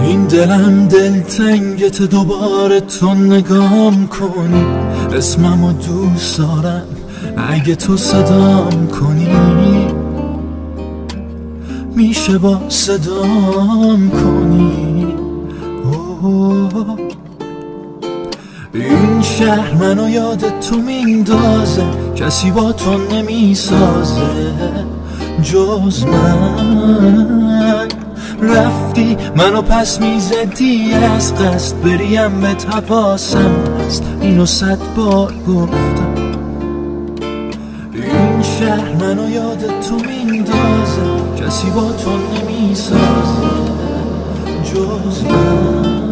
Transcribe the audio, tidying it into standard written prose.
این دلم دلتنگت دوباره تو نگام کنی، اسممو دوست دارم اگه تو صدام کنی، میشه با صدام کنی. این شهر منو یاد تو میندازه، کسی با تو نمیسازه جز من. رفتی منو پس میزدی از قصد، بریم به حواسم هست، اینو 100 بار گفتم. این شهر منو یاد تو میندازه، کسی با تو نمیسازه جز من.